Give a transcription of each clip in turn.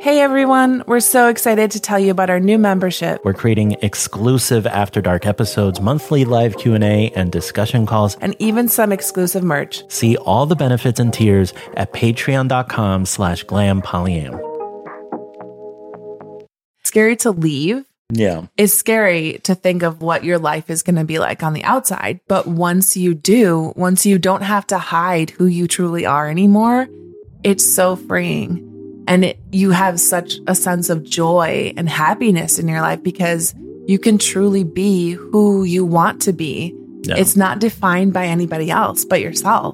Hey everyone, we're so excited to tell you about our new membership. We're creating exclusive After Dark episodes, monthly live Q&A, and discussion calls, and even some exclusive merch. See all the benefits and tiers at patreon.com/glampollyam. Scary to leave. Yeah. It's scary to think of what your life is going to be like on the outside. But once you don't have to hide who you truly are anymore, it's so freeing. And you have such a sense of joy and happiness in your life because you can truly be who you want to be. Yeah. It's not defined by anybody else but yourself.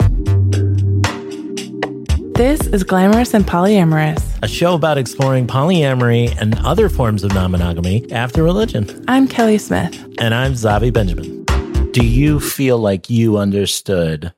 This is Glamorous and Polyamorous, a show about exploring polyamory and other forms of non-monogamy after religion. I'm Kelly Smith. And I'm Zavi Benjamin. Do you feel like you understood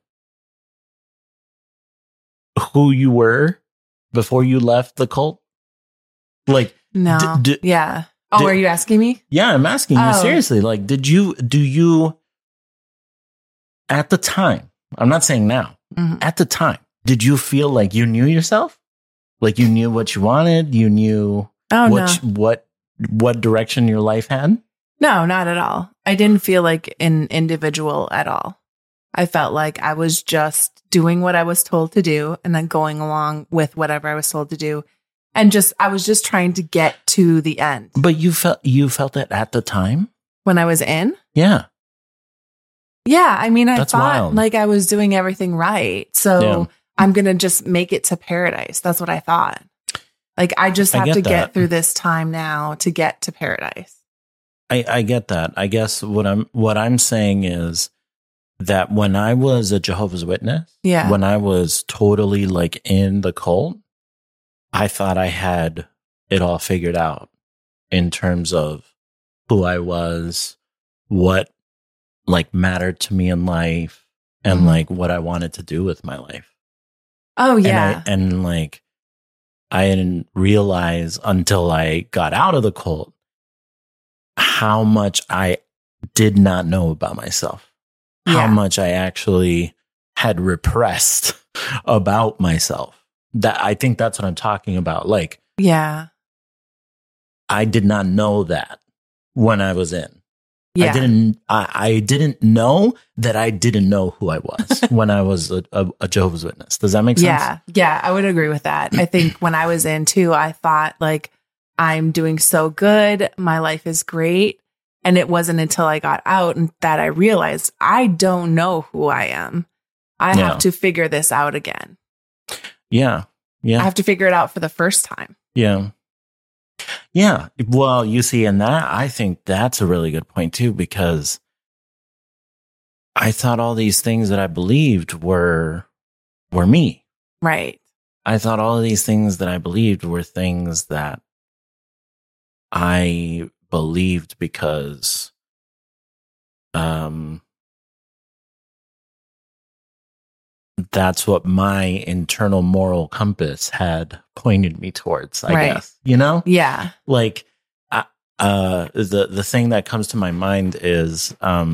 who you were before you left the cult? Like, no. Yeah. Oh, are you asking me? Yeah, I'm asking you seriously. Like, do you, at the time, I'm not saying now, at the time, did you feel like you knew yourself? Like you knew what you wanted? You knew what direction your life had? No, not at all. I didn't feel like an individual at all. I felt like I was just doing what I was told to do and then going along with whatever I was told to do. And I was just trying to get to the end. But you felt that at the time? When I was in? Yeah. Yeah. I mean, I thought wild. Like I was doing everything right. So I'm going to just make it to paradise. That's what I thought. Like I just have to get through this time now to get to paradise. I get that. I guess what I'm saying is that when I was a Jehovah's Witness, when I was totally like in the cult, I thought I had it all figured out in terms of who I was, what like mattered to me in life, and like what I wanted to do with my life. Oh yeah. And like I didn't realize until I got out of the cult how much I did not know about myself. How much I actually had repressed about myself. That I think that's what I'm talking about. Like, I did not know that when I was in. Yeah. I didn't know that I didn't know who I was when I was a Jehovah's Witness. Does that make sense? Yeah, I would agree with that. I think when I was in too, I thought like, I'm doing so good. My life is great. And it wasn't until I got out that I realized I don't know who I am. I have to figure this out again. Yeah. I have to figure it out for the first time. Yeah. Yeah. Well, you see, in that, I think that's a really good point too, because I thought all these things that I believed were me. Right. I thought all of these things that I believed were things that I believed because that's what my internal moral compass had pointed me towards, I guess. You know? Yeah. Like the thing that comes to my mind is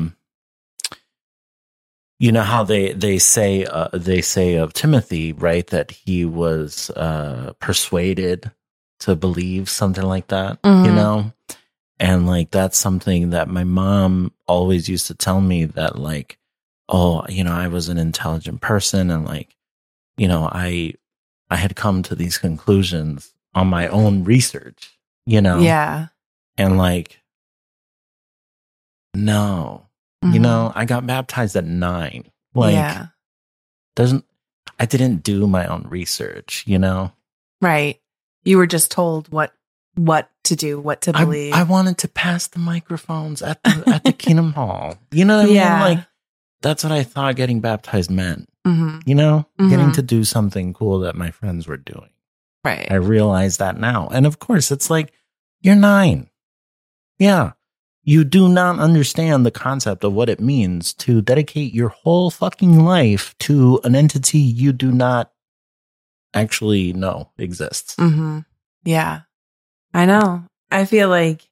you know how they say of Timothy, right, that he was persuaded to believe something like that, you know? And like, that's something that my mom always used to tell me, that like, oh, you know, I was an intelligent person. And like, you know, I had come to these conclusions on my own research, you know? Yeah. And like, no, you know, I got baptized at 9. Like, I didn't do my own research, you know? Right. You were just told what to do, what to believe. I wanted to pass the microphones at the Kingdom Hall. You know what I mean? Like, that's what I thought getting baptized meant. You know, getting to do something cool that my friends were doing. Right. I realize that now. And of course, it's like, you're 9. Yeah. You do not understand the concept of what it means to dedicate your whole fucking life to an entity you do not actually know exists. Yeah. I know. I feel like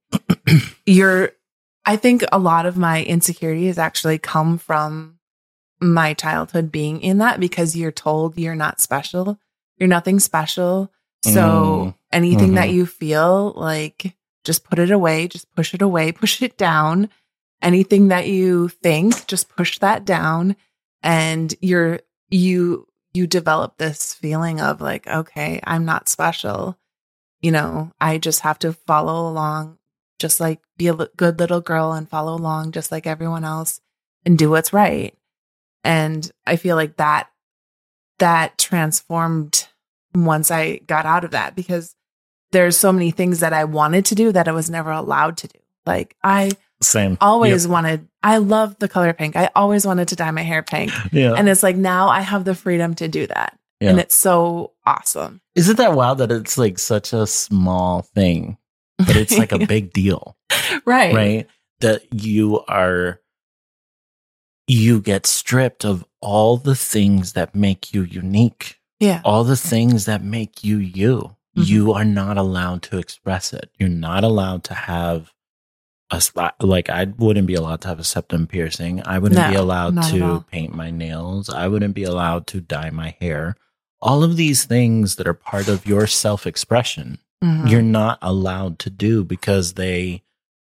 I think a lot of my insecurities actually come from my childhood being in that, because you're told you're not special. You're nothing special. So, Anything that you feel, like, just put it away, just push it down. Anything that you think, just push that down. And you develop this feeling of like, okay, I'm not special. You know, I just have to follow along, just like be a good little girl and follow along just like everyone else and do what's right. And I feel like that transformed once I got out of that, because there's so many things that I wanted to do that I was never allowed to do. Like I always wanted, I love the color pink. I always wanted to dye my hair pink. Yeah. And it's like, now I have the freedom to do that. Yeah. And it's so awesome. Isn't that wild that it's like such a small thing, but it's like a big deal. Right. Right. That you get stripped of all the things that make you unique. Yeah. All the things that make you you. Mm-hmm. You are not allowed to express it. You're not allowed to have like, I wouldn't be allowed to have a septum piercing. I wouldn't be allowed to paint my nails. I wouldn't be allowed to dye my hair. All of these things that are part of your self-expression, you're not allowed to do because they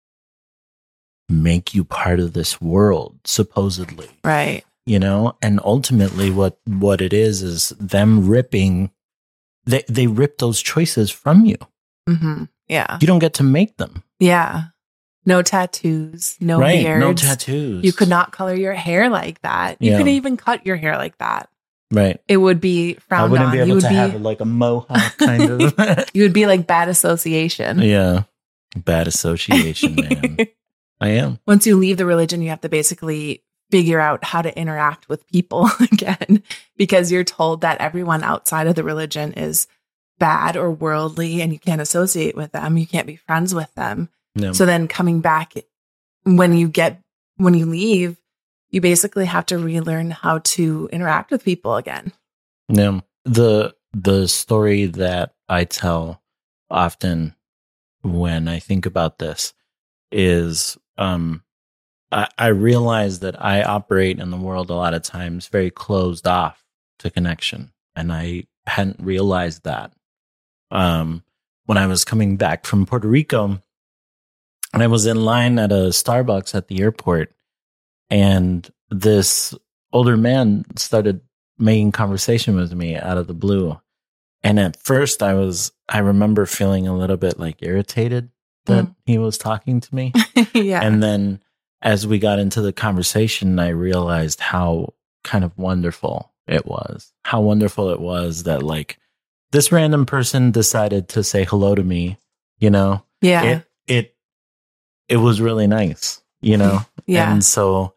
make you part of this world, supposedly. Right. You know, and ultimately what it is them ripping, they rip those choices from you. Mm-hmm. Yeah. You don't get to make them. Yeah. No tattoos, no beards. No tattoos. You could not color your hair like that. You couldn't even cut your hair like that. Right. It would be frowned on. I wouldn't be able to have like a mohawk kind of. You would be like bad association. Yeah. Bad association, man. I am. Once you leave the religion, you have to basically figure out how to interact with people again, because you're told that everyone outside of the religion is bad or worldly and you can't associate with them. You can't be friends with them. No. So then coming back, when you leave, you basically have to relearn how to interact with people again. No. The story that I tell often when I think about this is I realize that I operate in the world a lot of times very closed off to connection. And I hadn't realized that. When I was coming back from Puerto Rico, and I was in line at a Starbucks at the airport, and this older man started making conversation with me out of the blue. And at first I remember feeling a little bit like irritated that he was talking to me. Yeah. And then as we got into the conversation, I realized how kind of wonderful it was. How wonderful it was that like this random person decided to say hello to me, you know? Yeah. It was really nice, you know? Yeah. And so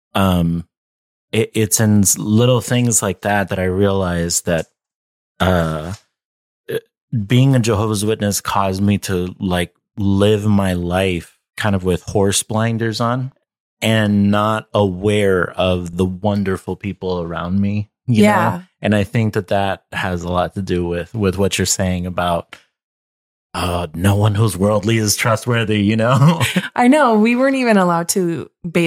it's in little things like that I realized that being a Jehovah's Witness caused me to like live my life kind of with horse blinders on and not aware of the wonderful people around me. You know? And I think that has a lot to do with what you're saying about no one who's worldly is trustworthy, you know? I know. We weren't even allowed to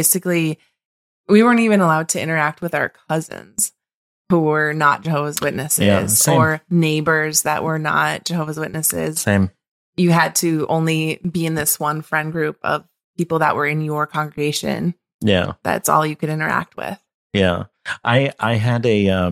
interact with our cousins who were not Jehovah's Witnesses, or neighbors that were not Jehovah's Witnesses. Same. You had to only be in this one friend group of people that were in your congregation. Yeah. That's all you could interact with. Yeah. I had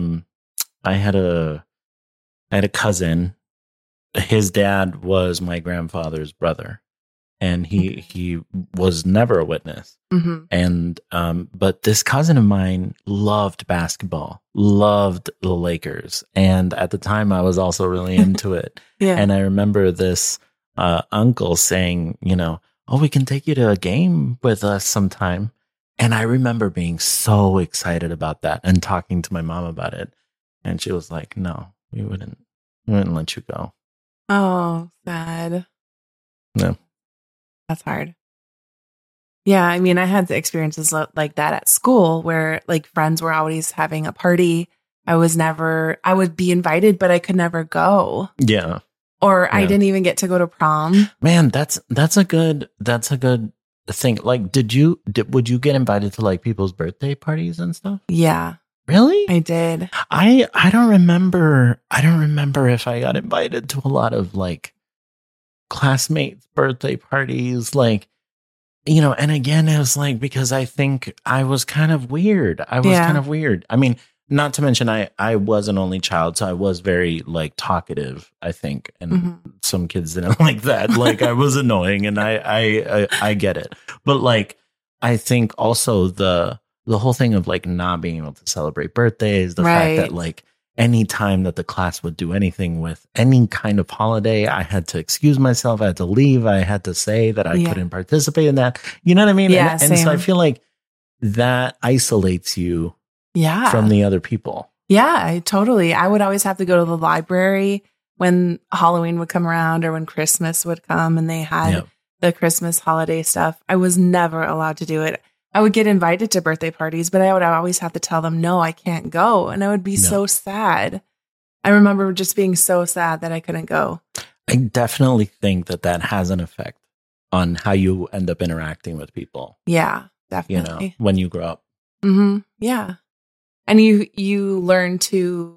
a cousin. His dad was my grandfather's brother, and he was never a witness. Mm-hmm. And but this cousin of mine loved basketball, loved the Lakers, and at the time I was also really into it. Yeah. And I remember this uncle saying, you know, "Oh, we can take you to a game with us sometime." And I remember being so excited about that and talking to my mom about it, and she was like, "No, we wouldn't let you go." Oh, sad. No. That's hard. Yeah, I mean, I had experiences like that at school where like friends were always having a party. I would be invited, but I could never go. Yeah. Or I didn't even get to go to prom. Man, that's a good thing. Like, would you get invited to like people's birthday parties and stuff? Yeah. Really? I did. I don't remember if I got invited to a lot of like classmates' birthday parties, like, and again, it was like, because I think I was kind of weird. I mean, not to mention I was an only child, so I was very like talkative, I think. And some kids didn't like that. Like, I was annoying, and I get it. But like, I think also the whole thing of like not being able to celebrate birthdays, the fact that like any time that the class would do anything with any kind of holiday, I had to excuse myself. I had to leave. I had to say that I couldn't participate in that. You know what I mean? Yeah, and so I feel like that isolates you from the other people. Yeah, I would always have to go to the library when Halloween would come around or when Christmas would come and they had the Christmas holiday stuff. I was never allowed to do it. I would get invited to birthday parties, but I would always have to tell them, no, I can't go. And I would be so sad. I remember just being so sad that I couldn't go. I definitely think that has an effect on how you end up interacting with people. Yeah, definitely. When you grow up. Mm-hmm. Yeah. And you learn to,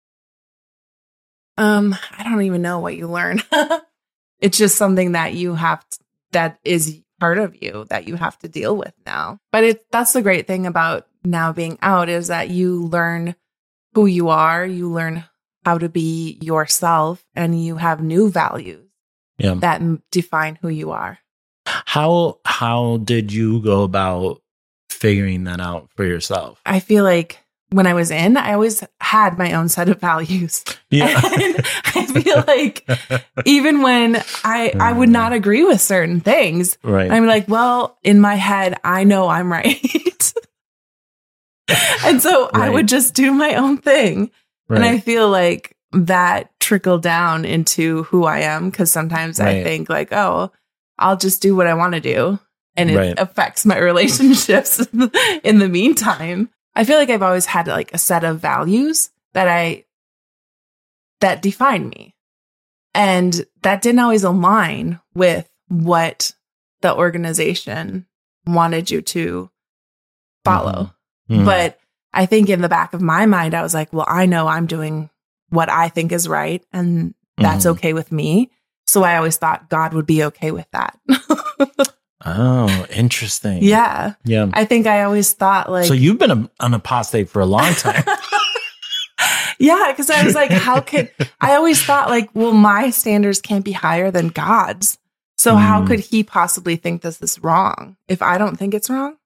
I don't even know what you learn. It's just something that that is part of you that you have to deal with now. But that's the great thing about now being out, is that you learn who you are, you learn how to be yourself, and you have new values that define who you are. How did you go about figuring that out for yourself? I feel like when I was I always had my own set of values. Yeah. And I feel like even when I would not agree with certain things, I'm like, well, in my head, I know I'm right. And so I would just do my own thing. And I feel like that trickled down into who I am. Because sometimes I think like, oh, I'll just do what I want to do. And it affects my relationships in the meantime. I feel like I've always had like a set of values that define me. And that didn't always align with what the organization wanted you to follow. Mm-hmm. But I think in the back of my mind, I was like, well, I know I'm doing what I think is right. And that's okay with me. So I always thought God would be okay with that. Oh, interesting. Yeah. Yeah. I think I always thought like... So you've been an apostate for a long time. Yeah, because I was like, I always thought like, well, my standards can't be higher than God's. So how could he possibly think this is wrong if I don't think it's wrong?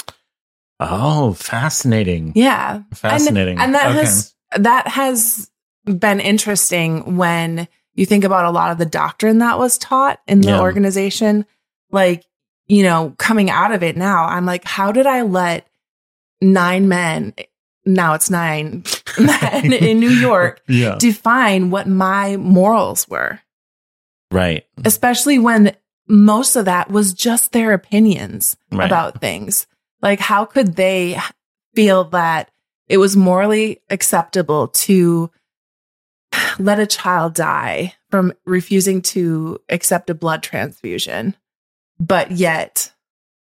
Oh, fascinating. Yeah. Fascinating. And that has been interesting when you think about a lot of the doctrine that was taught in the organization. Like, coming out of it now, I'm like, how did I let 9 men, now it's 9 men in New York, define what my morals were? Right. Especially when most of that was just their opinions about things. Like, how could they feel that it was morally acceptable to let a child die from refusing to accept a blood transfusion? But yet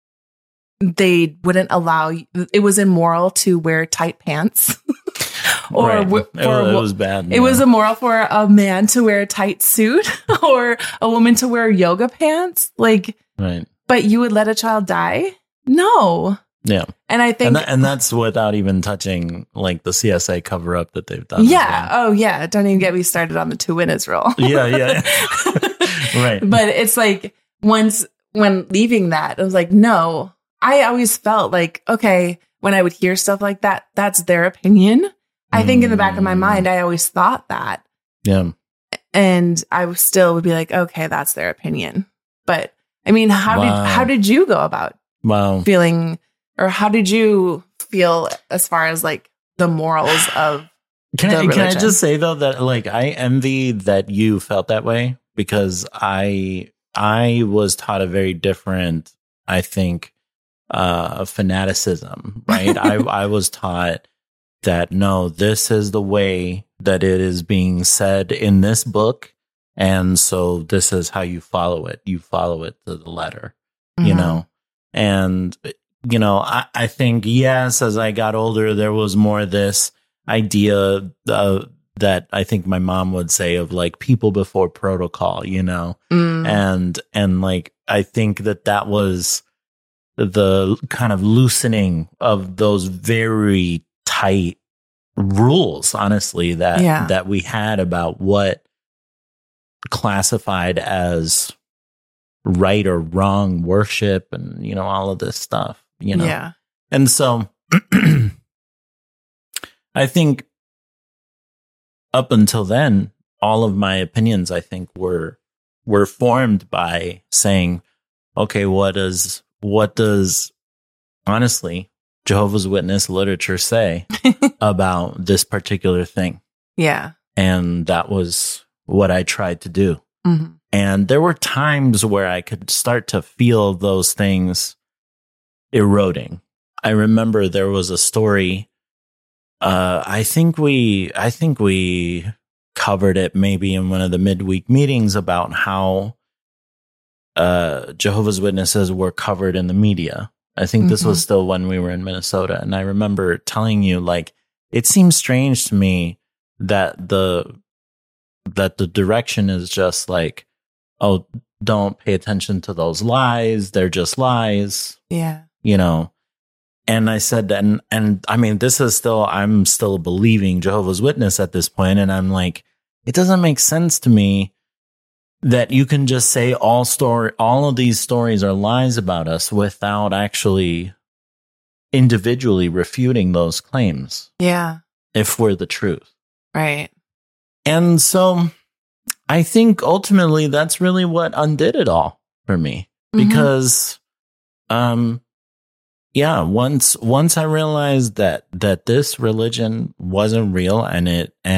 they wouldn't allow, it was immoral to wear tight pants. Or it was bad. It was immoral for a man to wear a tight suit or a woman to wear yoga pants. Like, but you would let a child die? No. Yeah. And I think, and that's without even touching like the CSA cover up that they've done. Yeah. Oh yeah. Don't even get me started on the 2 in Israel. Yeah. Right. But it's like when leaving that, I was like, no, I always felt like, okay, when I would hear stuff like that, that's their opinion. I think in the back of my mind, I always thought that. Yeah. And I still would be like, okay, that's their opinion. But I mean, how did you go about feeling, or how did you feel as far as like the morals of Can I just say though that like I envy that you felt that way, because I was taught a very different, I think, fanaticism, right? I was taught that, no, this is the way that it is being said in this book. And so this is how you follow it. You follow it to the letter, you know? And, I think, yes, as I got older, there was more this idea I think my mom would say of like people before protocol, you know? And like, I think that was the kind of loosening of those very tight rules, honestly, that we had about what classified as right or wrong worship and, you know, all of this stuff, you know? Yeah. And so I think up until then, all of my opinions, I think, were formed by saying, okay, what does honestly Jehovah's Witness literature say about this particular thing? Yeah. And that was what I tried to do. Mm-hmm. And there were times where I could start to feel those things eroding. I remember there was a story. I think we covered it maybe in one of the midweek meetings about how Jehovah's Witnesses were covered in the media. I think this was still when we were in Minnesota. And I remember telling you, like, it seems strange to me that the direction is just like, oh, don't pay attention to those lies. They're just lies. Yeah. You know? And I said, and I mean, I'm still believing Jehovah's Witness at this point. And I'm like, it doesn't make sense to me that you can just say all of these stories are lies about us without actually individually refuting those claims. Yeah. If we're the truth. Right. And so I think ultimately that's really what undid it all for me, because, yeah, once I realized that this religion wasn't real and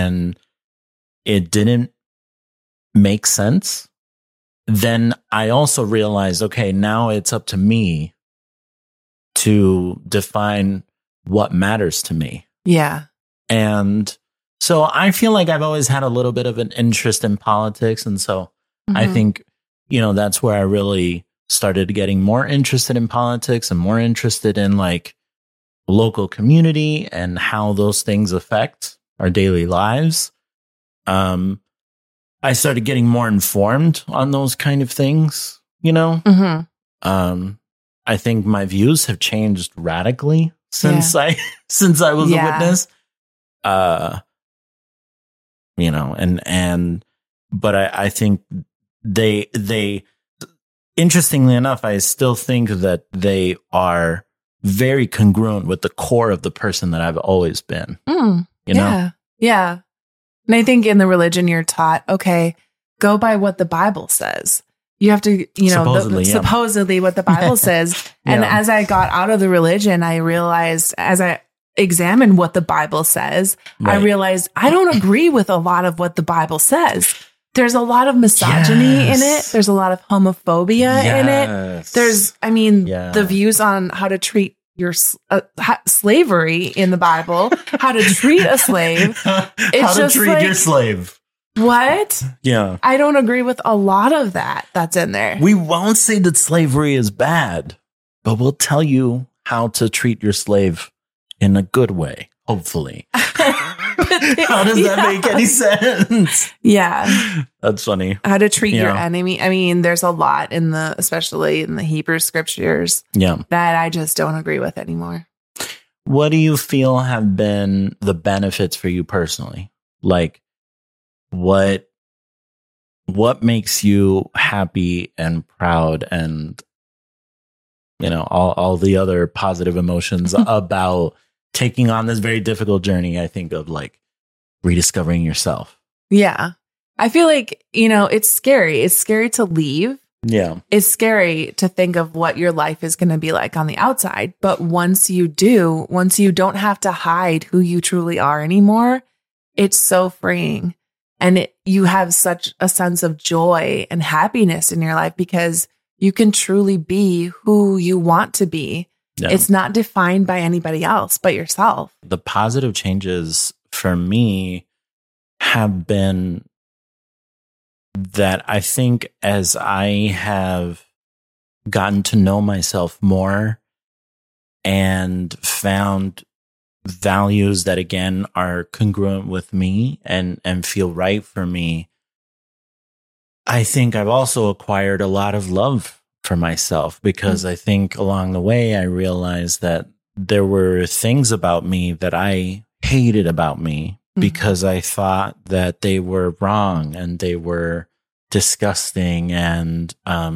it didn't make sense, then I also realized, okay, now it's up to me to define what matters to me. Yeah. And so I feel like I've always had a little bit of an interest in politics. And so I think, you know, that's where I really started getting more interested in politics and more interested in like local community and how those things affect our daily lives. I started getting more informed on those kind of things, you know? I think my views have changed radically since I was a witness. You know, but I think they interestingly enough, I still think that they are very congruent with the core of the person that I've always been. You know? Yeah. And I think in the religion you're taught, okay, go by what the Bible says. You have to, you know, supposedly what the Bible says. And as I got out of the religion, I realized, as I examined what the Bible says, I realized I don't agree with a lot of what the Bible says. There's a lot of misogyny in it. There's a lot of homophobia in it. There's, I mean, the views on how to treat your slavery in the Bible, how to treat a slave. It's how to treat like, your slave. What? Yeah. I don't agree with a lot of that's in there. We won't say that slavery is bad, but we'll tell you how to treat your slave in a good way, hopefully. How does that make any sense? Yeah. That's funny. How to treat your enemy. I mean, there's a lot especially in the Hebrew scriptures that I just don't agree with anymore. What do you feel have been the benefits for you personally? Like, what makes you happy and proud and, you know, all the other positive emotions about taking on this very difficult journey, I think, of like rediscovering yourself? Yeah. I feel like, you know, it's scary. It's scary to leave. Yeah. It's scary to think of what your life is going to be like on the outside. But once you don't have to hide who you truly are anymore, it's so freeing. And you have such a sense of joy and happiness in your life because you can truly be who you want to be. Yeah. It's not defined by anybody else but yourself. The positive changes for me have been that I think as I have gotten to know myself more and found values that, again, are congruent with me and feel right for me, I think I've also acquired a lot of love for myself, because I think along the way I realized that there were things about me that I hated about me because I thought that they were wrong and they were disgusting and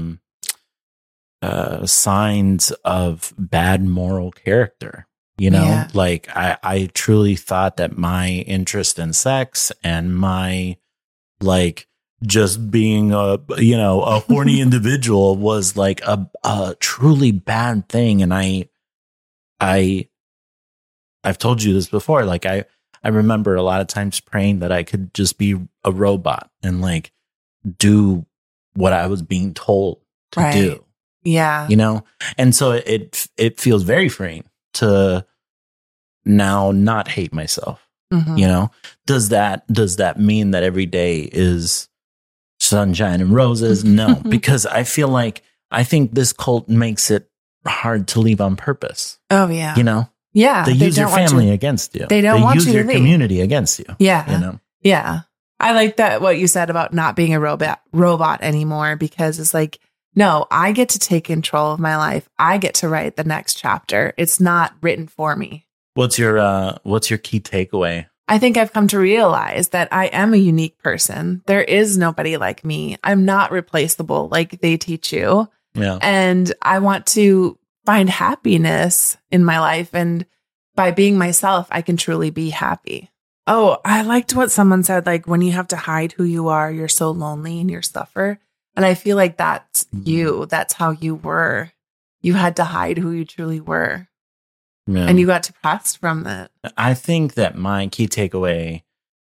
signs of bad moral character. You know, like I truly thought that my interest in sex and my like just being a horny individual was like a truly bad thing. And I've told you this before. Like I remember a lot of times praying that I could just be a robot and like do what I was being told to do. Yeah. You know? And so it feels very freeing to now not hate myself. You know? Does that mean that every day is sunshine and roses? No, because I think this cult makes it hard to leave on purpose. Oh yeah. You know? Yeah. They use your family against you. They don't want you to use your community against you. Yeah. You know? Yeah. I like that what you said about not being a robot anymore, because it's like, no, I get to take control of my life. I get to write the next chapter. It's not written for me. What's your key takeaway? I think I've come to realize that I am a unique person. There is nobody like me. I'm not replaceable like they teach you. Yeah. And I want to find happiness in my life. And by being myself, I can truly be happy. Oh, I liked what someone said, like when you have to hide who you are, you're so lonely and you suffer. And I feel like that's you. That's how you were. You had to hide who you truly were. Yeah. And you got depressed from that. I think that my key takeaway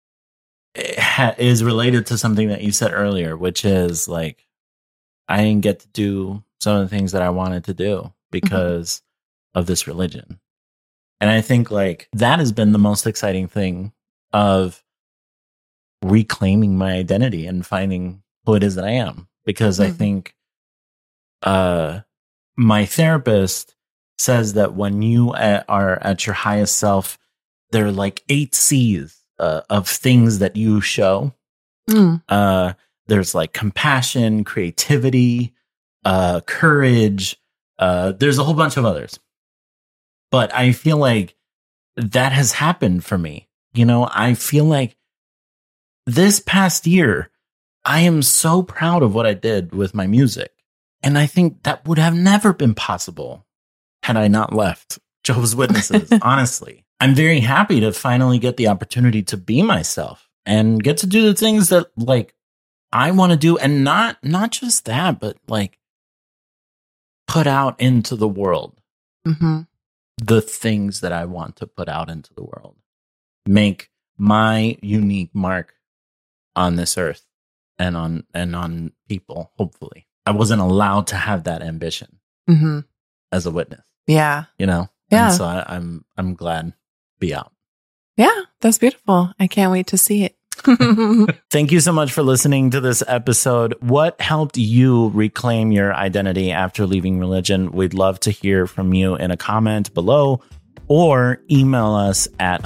is related to something that you said earlier, which is like, I didn't get to do some of the things that I wanted to do because of this religion. And I think like that has been the most exciting thing of reclaiming my identity and finding who it is that I am. Because I think my therapist says that when you are at your highest self, there are like 8 C's of things that you show. There's like compassion, creativity, courage. There's a whole bunch of others. But I feel like that has happened for me. You know, I feel like this past year, I am so proud of what I did with my music. And I think that would have never been possible had I not left Jehovah's Witnesses, honestly. I'm very happy to finally get the opportunity to be myself and get to do the things that like I want to do. And not just that, but like put out into the world the things that I want to put out into the world. Make my unique mark on this earth. And on people, hopefully. I wasn't allowed to have that ambition as a witness. Yeah. You know? Yeah. And so I'm glad to be out. Yeah, that's beautiful. I can't wait to see it. Thank you so much for listening to this episode. What helped you reclaim your identity after leaving religion? We'd love to hear from you in a comment below or email us at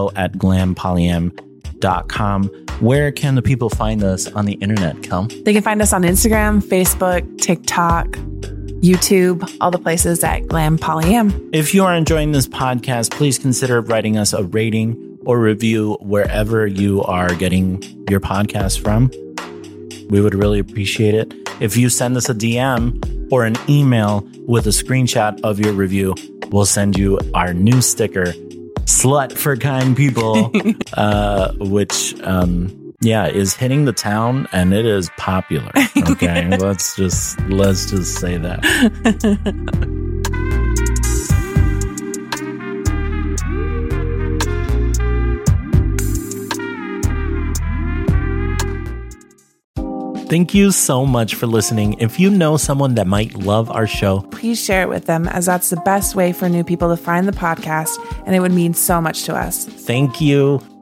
hello@glampolym.com. Where can the people find us on the internet, Kel? They can find us on Instagram, Facebook, TikTok, YouTube, all the places at Glam Polyam. If you are enjoying this podcast, please consider writing us a rating or review wherever you are getting your podcast from. We would really appreciate it. If you send us a DM or an email with a screenshot of your review, we'll send you our new sticker, Slut for Kind People, which is hitting the town and it is popular. Okay, let's just say that. Thank you so much for listening. If you know someone that might love our show, please share it with them, as that's the best way for new people to find the podcast, and it would mean so much to us. Thank you.